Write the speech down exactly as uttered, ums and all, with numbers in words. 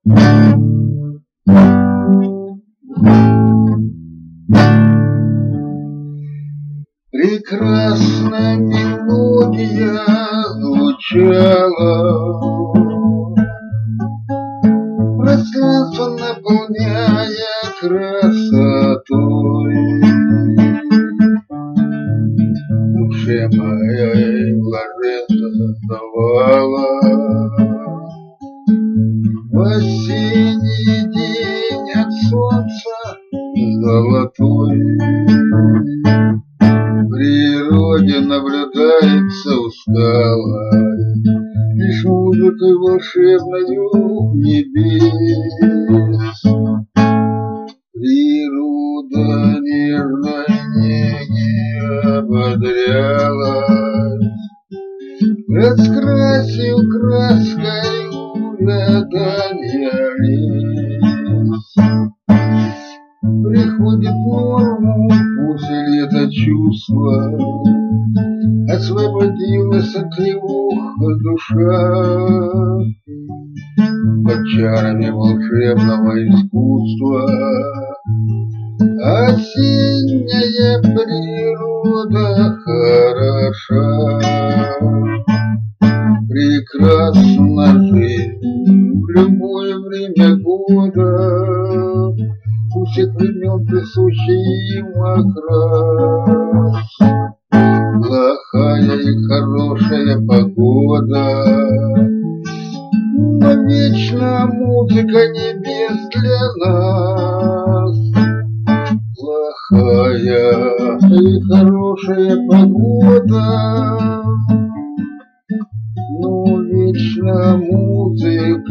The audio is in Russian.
Прекрасная мелодия звучала, пространство наполняя красотой. Душе моей блаженство давала в осенний день от солнца золотой. В природе наблюдается усталость, лишь музыкой волшебною небес. Природа нежной неги ободрялась, раскрасил краской гаданья лес. Приходит в норму после лета чувства, освободилась от тревог душа. Под чарами волшебного искусства осенняя природа хороша. Прекрасна жизнь в любое время года, у всех времен присущий им окрас. Плохая и хорошая погода, но вечна музыка небес для нас. Плохая и хорошая погода, но вечна музыка